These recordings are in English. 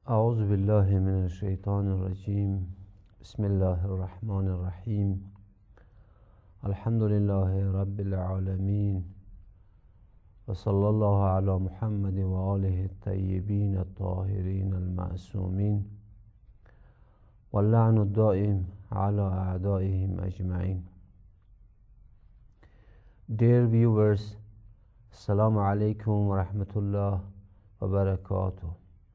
أعوذ بالله من الشيطان الرجيم. بسم الله الرحمن الرحيم. الحمد لله رب العالمين، وصلى الله على محمد وآله الطيبين الطاهرين المعصومين، واللعن الدائم على أعدائهم أجمعين. Dear viewers, Assalamu alaikum wa rahmatullah wa barakatuh.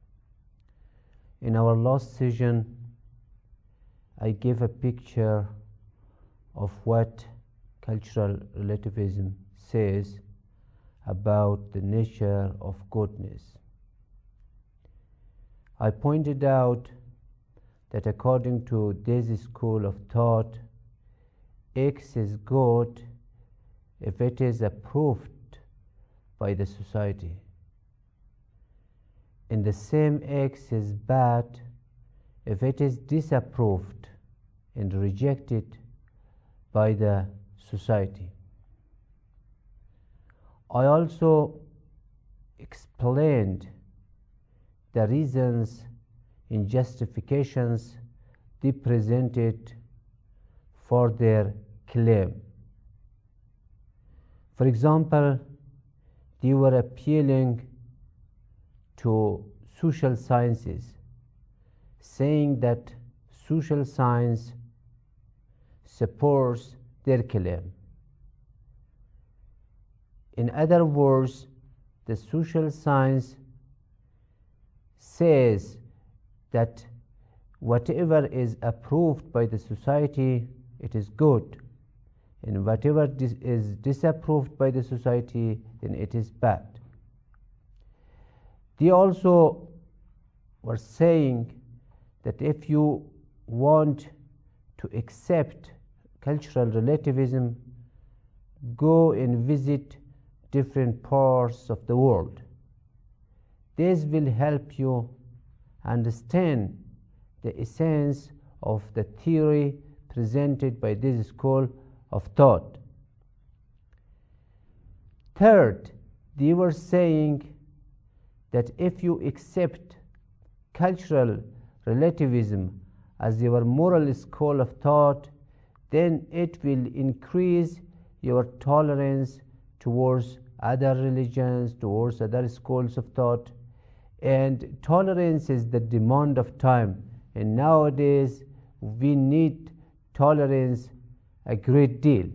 In our last session, I gave a picture of what cultural relativism says about the nature of goodness. I pointed out that according to this school of thought, X is good if it is approved by the society, and the same X is bad if it is disapproved and rejected by the society. I also explained the reasons and justifications they presented for their claim. For example, they were appealing to social sciences, saying that social science supports their claim. In other words, the social science says that whatever is approved by the society, it is good, and whatever is disapproved by the society, then it is bad. They also were saying that if you want to accept cultural relativism, go and visit different parts of the world. This will help you understand the essence of the theory presented by this school of thought. Third, they were saying that if you accept cultural relativism as your moral school of thought, then it will increase your tolerance towards other religions, towards other schools of thought. And tolerance is the demand of time, and nowadays we need tolerance a great deal.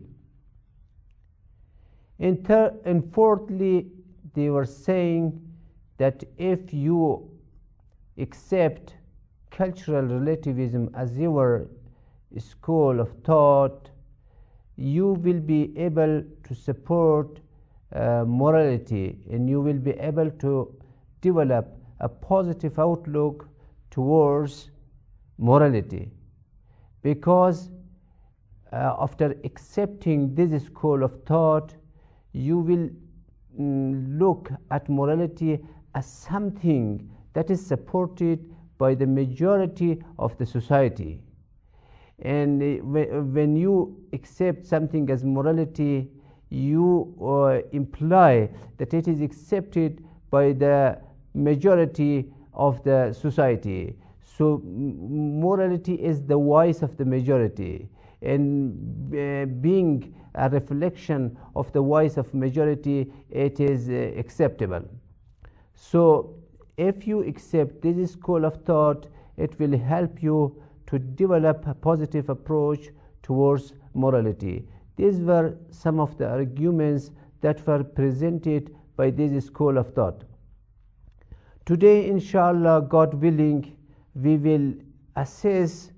And fourthly, they were saying that if you accept cultural relativism as your school of thought, you will be able to support morality, and you will be able to develop a positive outlook towards morality, because after accepting this school of thought, you will look at morality as something that is supported by the majority of the society. And when you accept something as morality, you imply that it is accepted by the majority of the society. So morality is the voice of the majority, and being a reflection of the voice of majority, it is acceptable. So if you accept this school of thought, it will help you to develop a positive approach towards morality. These were some of the arguments that were presented by this school of thought. Today, inshallah, God willing, we will assess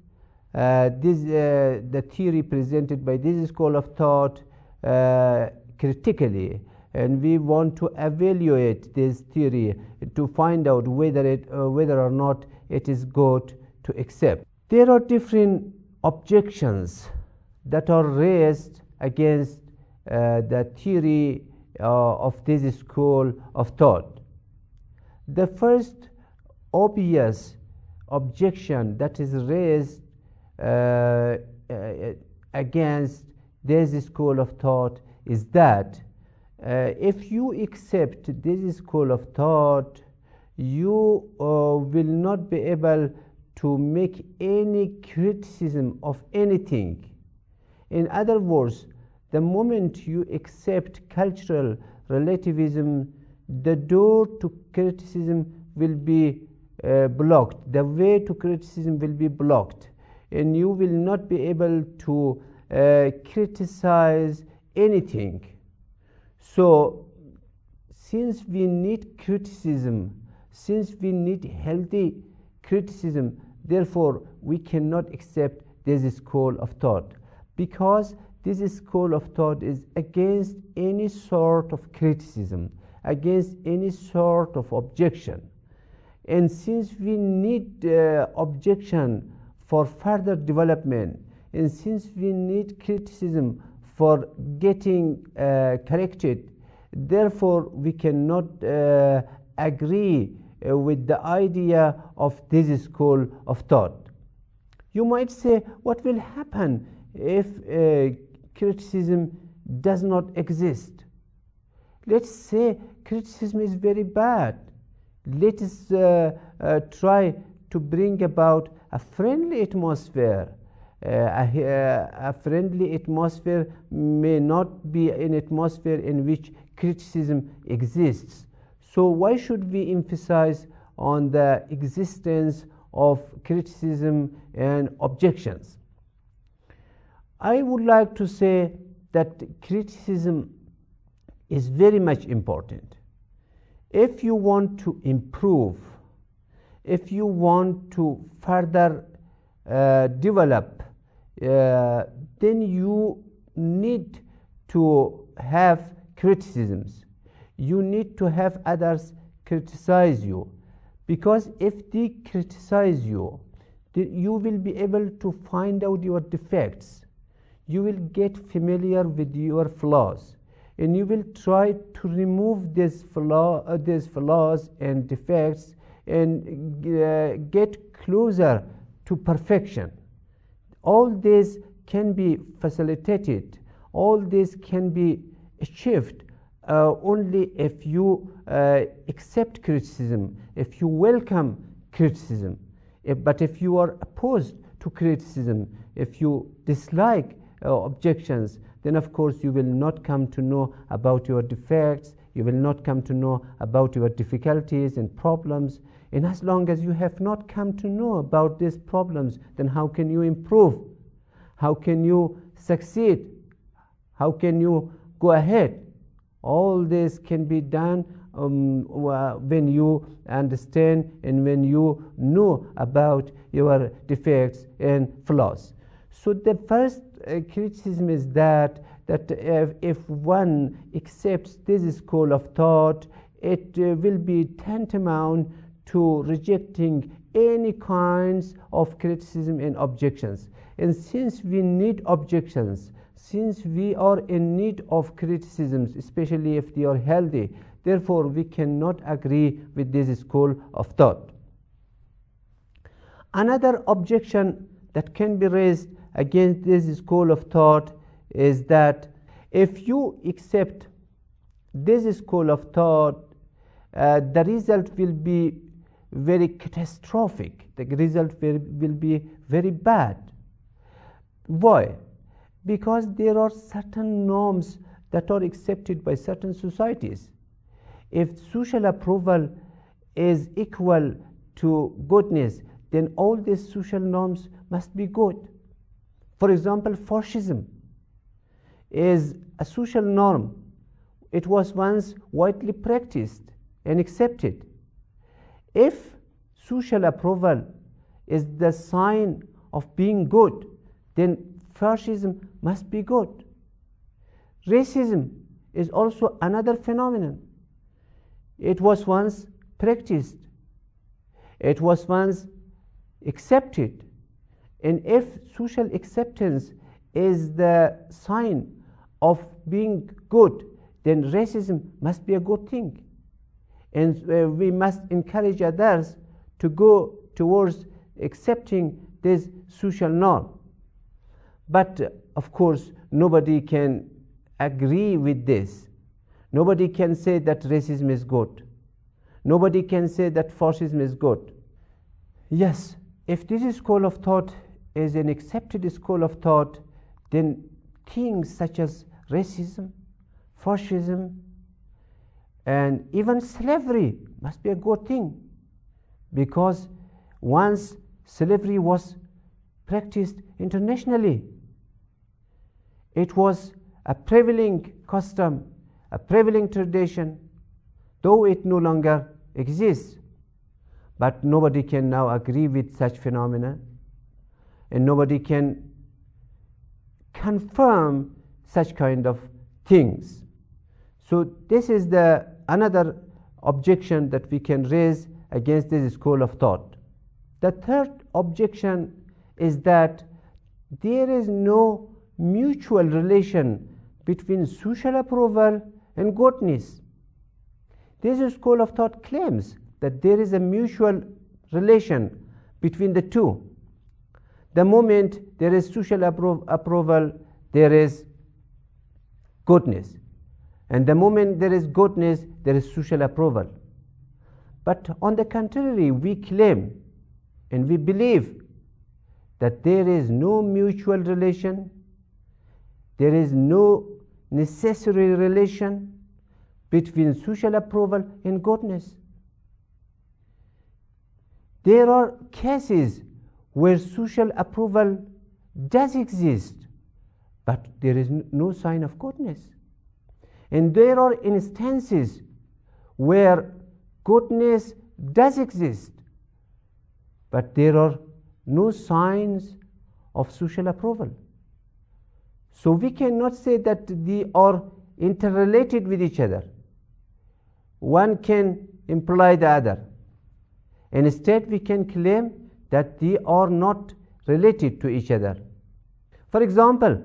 the theory presented by this school of thought critically, and we want to evaluate this theory to find out whether or not it is good to accept. There are different objections that are raised against the theory of this school of thought. The first obvious objection that is raised against this school of thought is that if you accept this school of thought, you will not be able to make any criticism of anything. In other words, the moment you accept cultural relativism, the door to criticism will be blocked. The way to criticism will be blocked, and you will not be able to criticize anything. So, since we need criticism, since we need healthy criticism, therefore we cannot accept this school of thought, because this school of thought is against any sort of criticism, against any sort of objection. And since we need objection for further development, and since we need criticism for getting corrected, therefore we cannot agree with the idea of this school of thought. You might say, what will happen if criticism does not exist? Let's say criticism is very bad. Let us try to bring about a friendly atmosphere. A friendly atmosphere may not be an atmosphere in which criticism exists. So why should we emphasize on the existence of criticism and objections? I would like to say that criticism is very much important. If you want to improve, if you want to further develop, then you need to have criticisms. You need to have others criticize you, because if they criticize you, you will be able to find out your defects. You will get familiar with your flaws, and you will try to remove these flaws and defects and get closer to perfection. All this can be facilitated, all this can be achieved only if you accept criticism, if you welcome criticism. But if you are opposed to criticism, if you dislike objections, then of course you will not come to know about your defects, you will not come to know about your difficulties and problems. And as long as you have not come to know about these problems, then how can you improve? How can you succeed? How can you go ahead? All this can be done when you understand and when you know about your defects and flaws. So the first criticism is that if one accepts this school of thought, it will be tantamount to rejecting any kinds of criticism and objections. And since we need objections, since we are in need of criticisms, especially if they are healthy, therefore we cannot agree with this school of thought. Another objection that can be raised against this school of thought is that if you accept this school of thought, the result will be very catastrophic. The result will be very bad. Why? Because there are certain norms that are accepted by certain societies. If social approval is equal to goodness, then all these social norms must be good. For example, fascism is a social norm. It was once widely practiced and accepted. If social approval is the sign of being good, then fascism must be good. Racism is also another phenomenon. It was once practiced. It was once accepted. And if social acceptance is the sign of being good, then racism must be a good thing. And we must encourage others to go towards accepting this social norm. But of course, nobody can agree with this. Nobody can say that racism is good. Nobody can say that fascism is good. Yes, if this school of thought is an accepted school of thought, then things such as racism, fascism, and even slavery must be a good thing, because once slavery was practiced internationally, it was a prevailing custom, a prevailing tradition, though it no longer exists. But nobody can now agree with such phenomena, and nobody can confirm such kind of things. So this is the another objection that we can raise against this school of thought. The third objection is that there is no mutual relation between social approval and goodness. This school of thought claims that there is a mutual relation between the two. The moment there is social approval, there is goodness. And the moment there is goodness, there is social approval. But on the contrary, we claim and we believe that there is no mutual relation, there is no necessary relation between social approval and goodness. There are cases where social approval does exist, but there is no sign of goodness. And there are instances where goodness does exist, but there are no signs of social approval. So we cannot say that they are interrelated with each other. One can imply the other. Instead, we can claim that they are not related to each other. For example,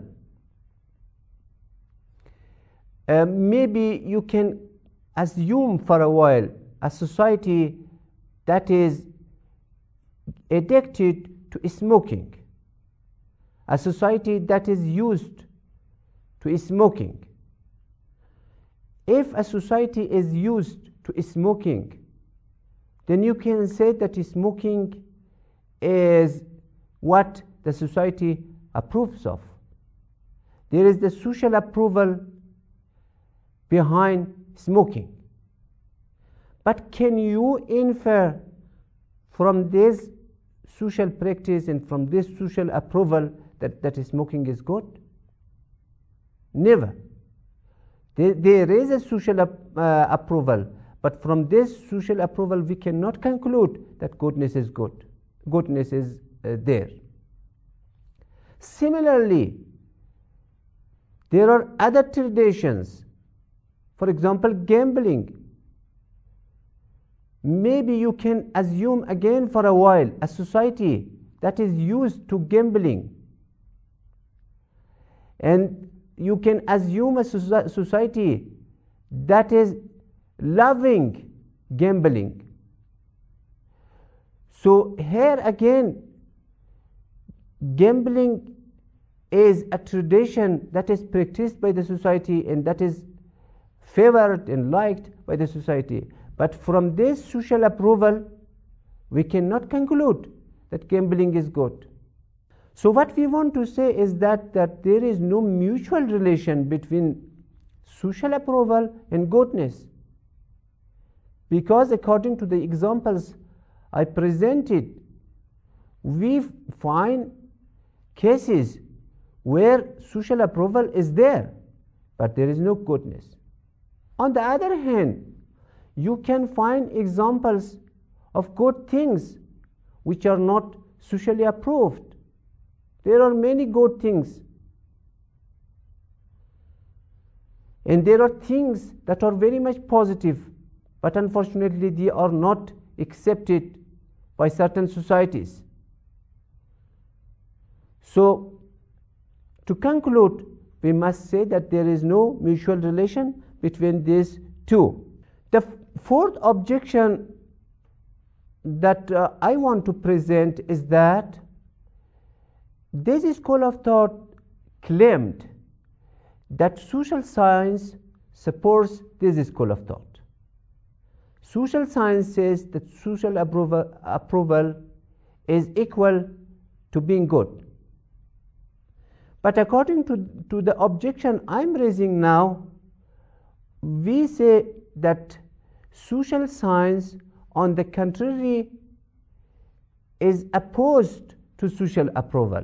maybe you can assume for a while a society that is addicted to smoking, a society that is used to smoking. If a society is used to smoking, then you can say that smoking is what the society approves of. There is the social approval behind smoking. But can you infer from this social practice and from this social approval that smoking is good? Never. There is a social approval, but from this social approval we cannot conclude that goodness is good. Goodness is there. Similarly, there are other traditions. For example, gambling. Maybe you can assume again for a while a society that is used to gambling, and you can assume a society that is loving gambling. So here again, gambling is a tradition that is practiced by the society and that is favored and liked by the society. But from this social approval, we cannot conclude that gambling is good. So what we want to say is that there is no mutual relation between social approval and goodness. Because according to the examples I presented, we find cases where social approval is there, but there is no goodness. On the other hand, you can find examples of good things which are not socially approved. There are many good things. And there are things that are very much positive, but unfortunately they are not accepted by certain societies. So, to conclude, we must say that there is no mutual relation between these two. The fourth objection that I want to present is that this school of thought claimed that social science supports this school of thought. Social science says that social approval is equal to being good. But according to the objection I'm raising now, we say that social science, on the contrary, is opposed to social approval.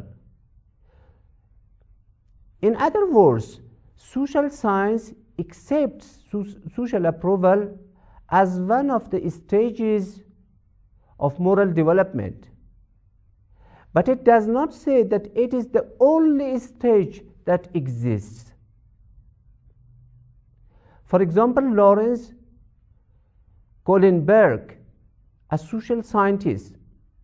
In other words, social science accepts social approval as one of the stages of moral development. But it does not say that it is the only stage that exists. For example, Lawrence Kohlenberg, a social scientist,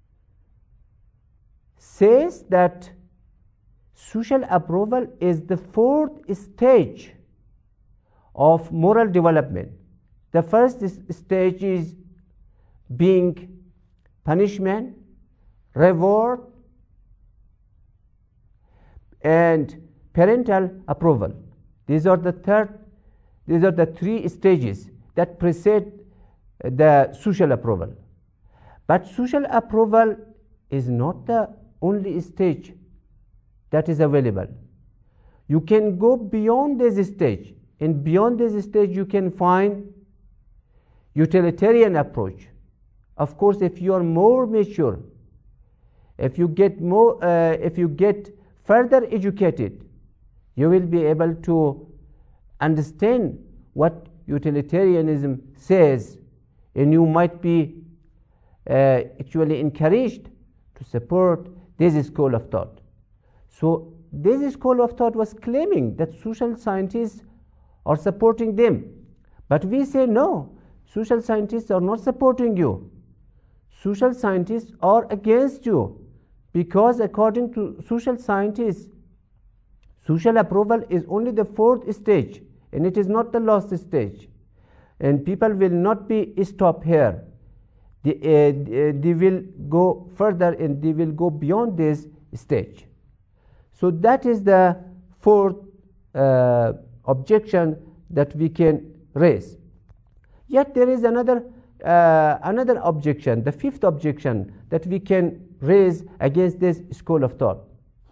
says that social approval is the fourth stage of moral development. The first stage is being punishment, reward, and parental approval. These are the three stages that precede the social approval. But social approval is not the only stage that is available. You can go beyond this stage, and beyond this stage you can find utilitarian approach. Of course, if you are more mature, if you get further educated, you will be able to understand what utilitarianism says, and you might be actually encouraged to support this school of thought. So this school of thought was claiming that social scientists are supporting them, but we say no, social scientists are not supporting you. Social scientists are against you, because according to social scientists, social approval is only the fourth stage, and it is not the last stage. And people will not be stopped here. They will go further, and they will go beyond this stage. So that is the fourth objection that we can raise. Yet there is another objection, the fifth objection that we can raise against this school of thought.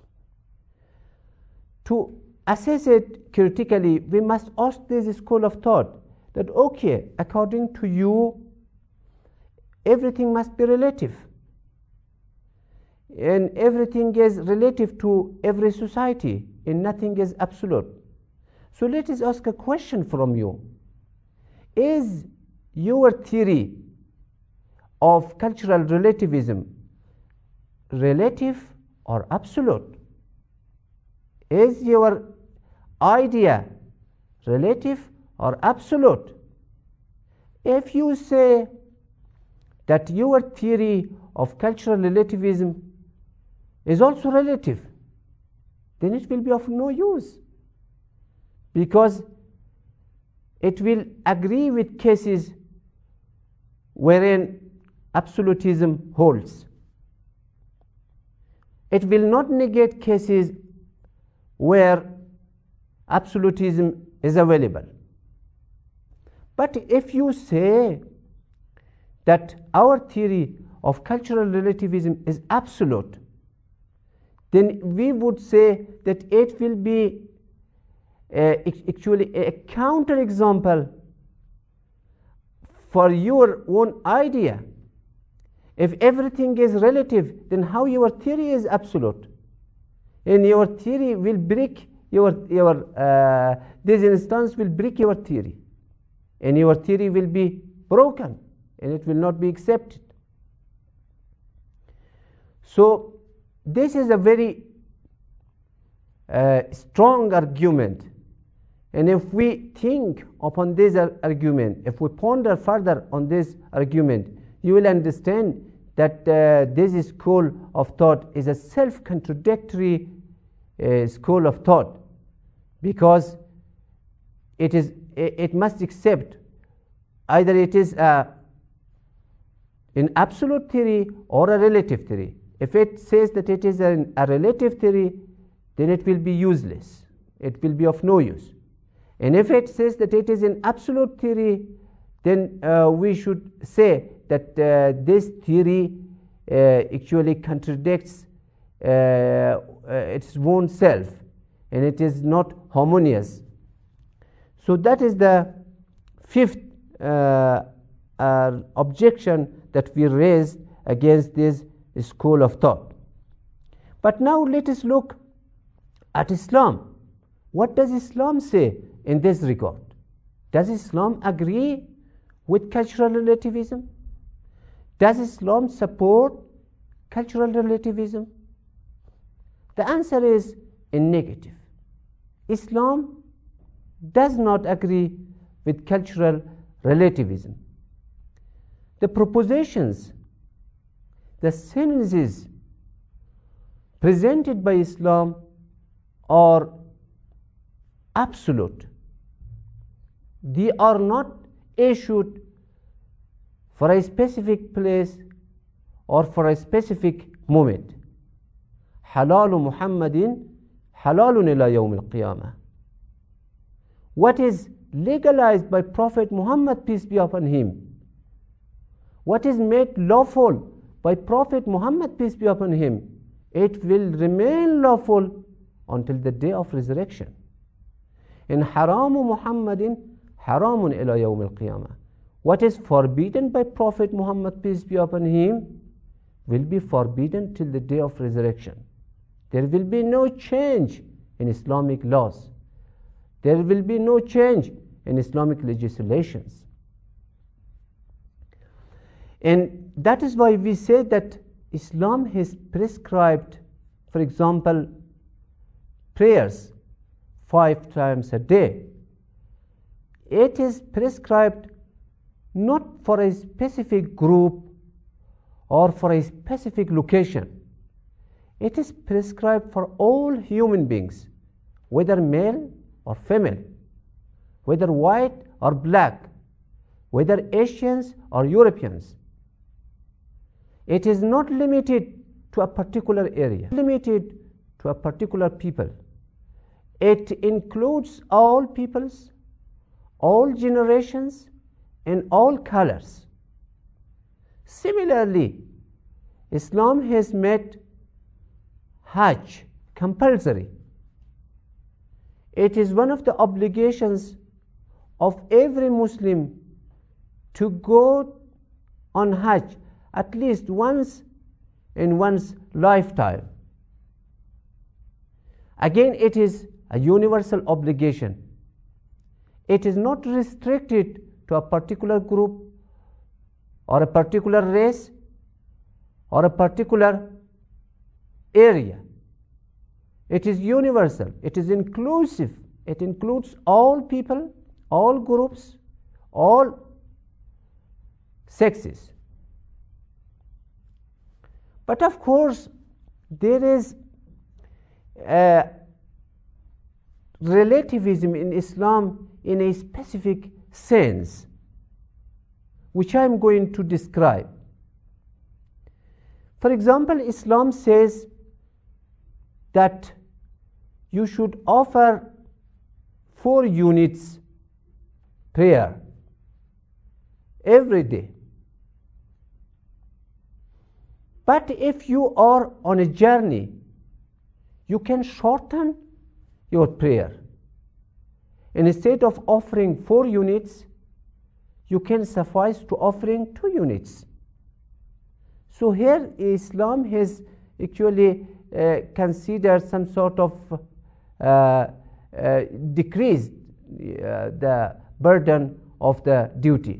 To assess it critically, we must ask this school of thought that, okay, according to you, everything must be relative, and everything is relative to every society, and nothing is absolute. So let us ask a question from you. Is your theory of cultural relativism relative or absolute? Is your idea relative or absolute? If you say that your theory of cultural relativism is also relative, then it will be of no use, because it will agree with cases wherein absolutism holds. It will not negate cases where absolutism is available. But if you say that our theory of cultural relativism is absolute, then we would say that it will be actually a counterexample for your own idea. If everything is relative, then how your theory is absolute? And your theory will break this instance will break your theory, and your theory will be broken, and it will not be accepted. So this is a very strong argument, and if we think upon this argument, if we ponder further on this argument, you will understand that this school of thought is a self-contradictory school of thought, because it must accept either it is an absolute theory or a relative theory. If it says that it is a relative theory, then it will be useless. It will be of no use. And if it says that it is an absolute theory, then we should say that this theory actually contradicts its own self, and it is not harmonious. So that is the fifth objection that we raised against this school of thought. But now let us look at Islam. What does Islam say in this regard? Does Islam agree with cultural relativism? Does Islam support cultural relativism? The answer is in negative. Islam does not agree with cultural relativism. The propositions, the sentences presented by Islam are absolute. They are not issued for a specific place or for a specific moment. حلال محمد حلال إلى يوم القيامة. What is legalized by Prophet Muhammad, peace be upon him, what is made lawful by Prophet Muhammad, peace be upon him, it will remain lawful until the day of resurrection. In haramu Muhammadin haramun ila yawm al-qiyamah. What is forbidden by Prophet Muhammad, peace be upon him, will be forbidden till the day of resurrection. There will be no change in Islamic laws. There will be no change in Islamic legislations. And that is why we say that Islam has prescribed, for example, prayers 5 times a day. It is prescribed not for a specific group or for a specific location. It is prescribed for all human beings, whether male or female, whether white or black, whether Asians or Europeans. It is not limited to a particular area, limited to a particular people. It includes all peoples, all generations, and all colors. Similarly, Islam has made Hajj compulsory. It is one of the obligations of every Muslim to go on Hajj at least once in one's lifetime. Again, it is a universal obligation. It is not restricted to a particular group or a particular race or a particular area. It is universal. It is inclusive. It includes all people, all groups, all sexes. But of course, there is relativism in Islam in a specific sense, which I am going to describe. For example, Islam says that you should offer 4 units prayer every day. But if you are on a journey, you can shorten your prayer. And instead of offering 4 units, you can suffice to offering 2 units. So here Islam has actually considered some sort of decreased the burden of the duty.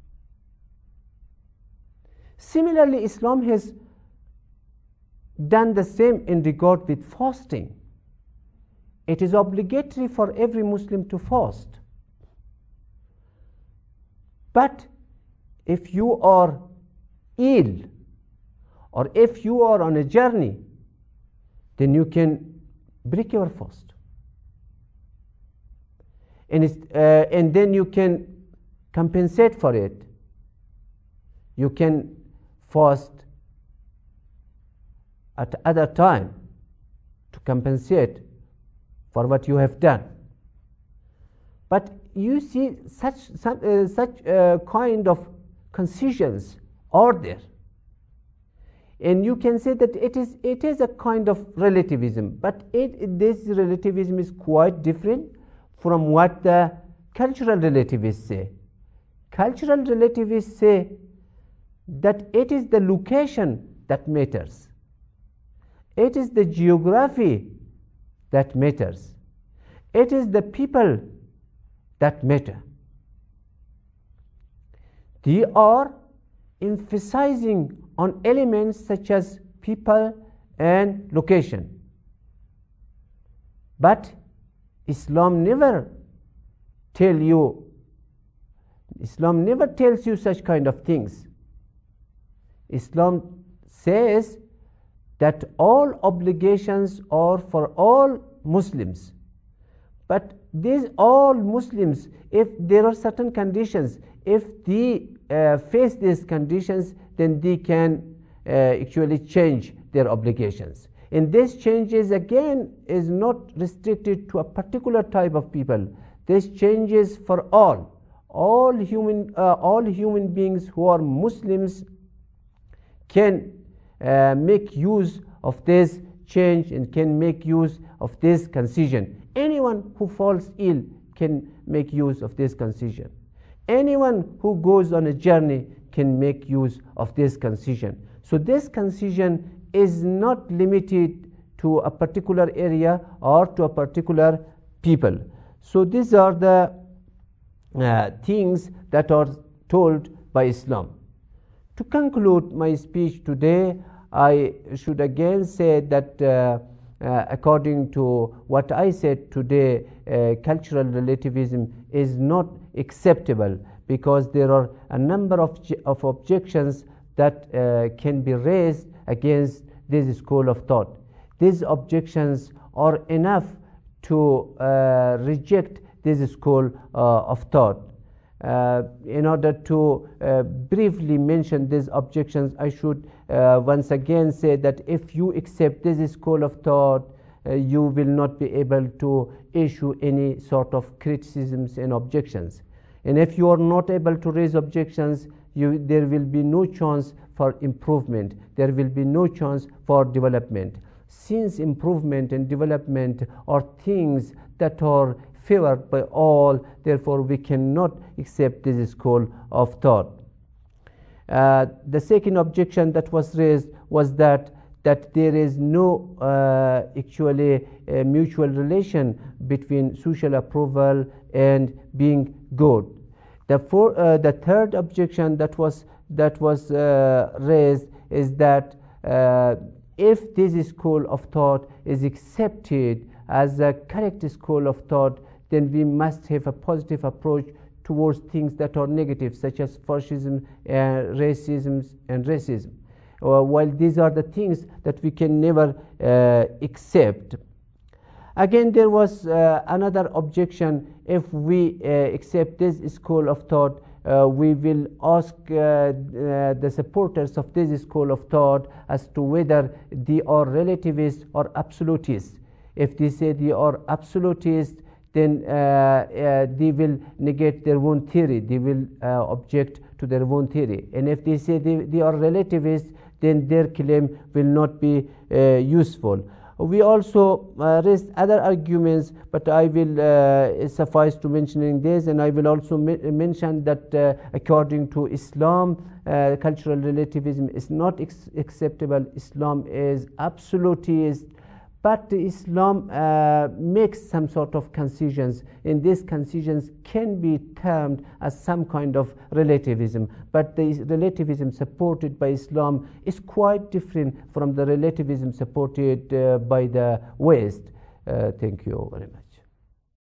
Similarly, Islam has done the same in regard with fasting. It is obligatory for every Muslim to fast. But if you are ill or if you are on a journey, then you can break your fast. And then you can compensate for it. You can fast at other time to compensate for what you have done. But you see such kind of concisions are there. And you can say that it is a kind of relativism, but this relativism is quite different from what the cultural relativists say. Cultural relativists say that it is the location that matters. It is the geography that matters. It is the people that matter. They are emphasizing on elements such as people and location. But Islam never tells you such kind of things. Islam says that all obligations are for all Muslims. But these all Muslims, if there are certain conditions, if they face these conditions, then they can actually change their obligations. And this changes again is not restricted to a particular type of people. This changes for all human beings who are Muslims can make use of this change and can make use of this concision. Anyone who falls ill can make use of this concision. Anyone who goes on a journey can make use of this concision. So this concision is not limited to a particular area or to a particular people. So these are the things that are told by Islam. To conclude my speech today, I should again say that according to what I said today, cultural relativism is not acceptable because there are a number of objections that can be raised against this school of thought. These objections are enough to reject this school of thought. In order to briefly mention these objections, I should once again say that if you accept this school of thought, you will not be able to issue any sort of criticisms and objections. And if you are not able to raise objections, there will be no chance for improvement. There will be no chance for development. Since improvement and development are things that are favored by all, therefore we cannot accept this school of thought. The second objection that was raised was that there is no actually mutual relation between social approval and being good. The third objection that was raised is that if this school of thought is accepted as a correct school of thought, then we must have a positive approach towards things that are negative, such as fascism, racism, and racism. While these are the things that we can never accept. Again, there was another objection. If we accept this school of thought, we will ask the supporters of this school of thought as to whether they are relativists or absolutists. If they say they are absolutists, then they will negate their own theory. They will object to their own theory. And if they say they are relativists, then their claim will not be useful. We also raised other arguments, but I will suffice to mentioning this, and I will also mention that according to Islam, cultural relativism is not acceptable. Islam is absolutist, but Islam makes some sort of concisions, and these concisions can be termed as some kind of relativism. But the relativism supported by Islam is quite different from the relativism supported by the West. Thank you very much.